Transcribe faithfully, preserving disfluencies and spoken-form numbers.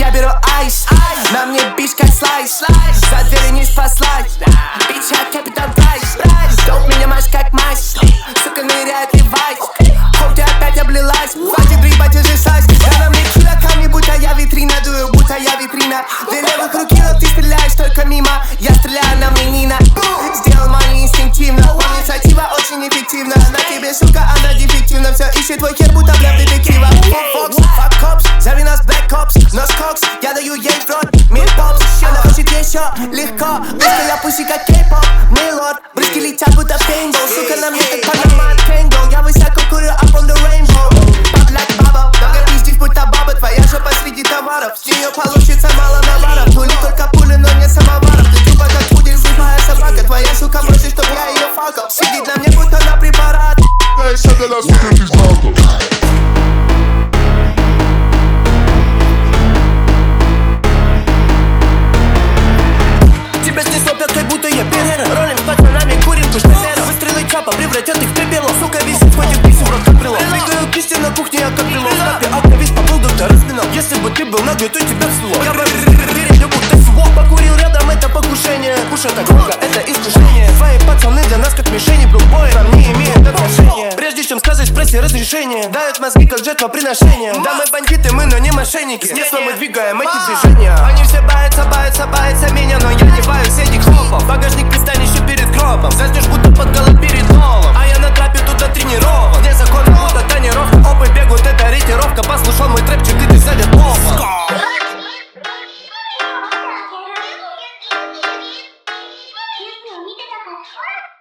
я беру айс. На мне бич как слайс. За дверью не спаслась. Бич я капитан Прайс. Доп меня маш как мазь. Сука ныряет Левайс. Хоп, ты опять облилась. Хватит дрыпать, уже сайз. Да на мне кило камни, будто я витрина. Дую, будто я витрина. Две левых руки, но ты стреляешь только мимо. Я стреляю, на мне Нина. Сделал мани инстинктивно. Инициатива очень эффективна. На тебе, сука, она дефективна. Все ищет твой хер, будто бля детектива. Фокс, fuck cops, зови нас black cops. Нос кокс, я даю ей в рот. Мир попс, она хочет еще легко. Близко я пуси как кей-поп. Мейлорд, брызги летят, будто пейнтбол. Сука, на мне как Панаман Кэнгл. Я высоко курю up on the rainbow. Pop like bubble, много пиздишь, будто баба. Твоя жопа среди товаров. С нее получится мало наваров. Пули только пули, но не самоваров. Ты тупо как пудель, слепая собака. Твоя сука просит, чтоб я ее факал. Сидит на мне, будто на препарат. Esa de las fucking tacos. Тебя снесло пяткой, будто я перера. Ролим с пацанами, курим куш пепера. Выстрелы чапа превратят их в пепело. Сука висит, схватив писем, рот как брелок. Двигаю кисти на кухне, я как брелок. Стапе актовист поплыл, доктор распинал. Если бы ты был наглый, то тебя всло. Я бы перед будто свок. Покурил рядом, это покушение. Кушать так громко, это искушение. Твои пацаны для нас как мишени. Брукбой нам не имеют отношения. Прежде чем сказать в прессе разрешение, дают мозги как жертвоприношение. Да мы бандиты, мы, но не мошенники. Снесло мы двигаем эти движения. Они все боятся, боятся, боятся меня, но я не боюсь этих хлопов. Багажник пристанище перед гробом. Заснешь будто под голод перед нолом. А я на трапе тут тренировок. Вне закона будто тонировка. Опы бегут, это ориентировка. Послушал мой трэпчик, и ты залет плохо. Excuse me, 見てたから。